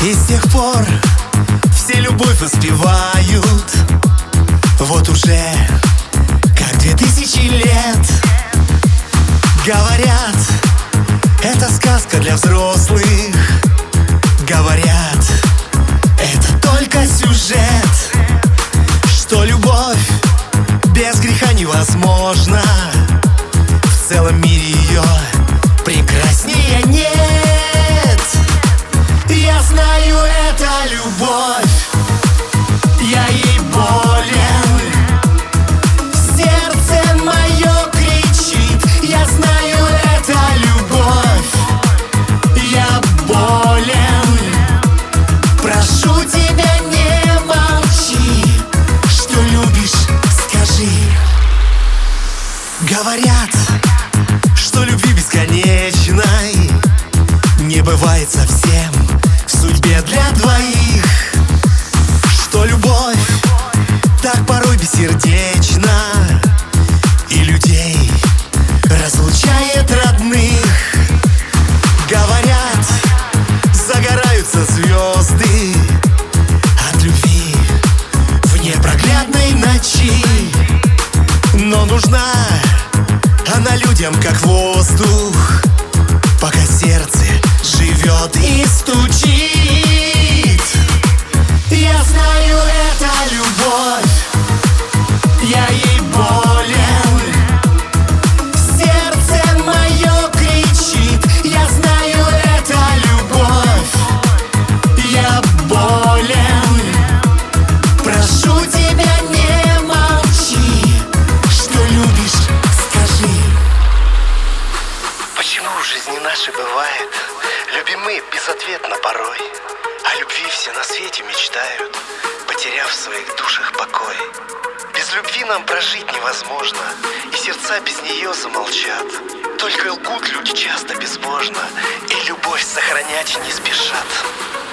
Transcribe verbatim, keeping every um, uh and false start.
И с тех пор все любовь воспевают. Вот уже как две тысячи лет. Говорят, это сказка для взрослых. Говорят, это только сюжет, что любовь без греха невозможна. В целом мире ее прекраснее нет. Я знаю, это любовь, я ей болен. Сердце мое кричит, я знаю, это любовь, я болен. Прошу тебя, не молчи, что любишь, скажи. Говорят, что любви бесконечной не бывает совсем в судьбе для двоих. Что любовь так порой бессердечна и людей разлучает родных. Говорят, загораются звезды от любви в непроглядной ночи. Но нужна она людям как воздух, пока сердце живет и стучит. Я знаю, это любовь, я ей болен. Сердце мое кричит, я знаю, это любовь, я болен. Прошу тебя, не молчи, что любишь, скажи. Почему в жизни нашей бывает любимые безответно порой, о любви все на свете мечтают, потеряв в своих душах покой? Без любви нам прожить невозможно, и сердца без нее замолчат. Только лгут люди часто безбожно, и любовь сохранять не спешат.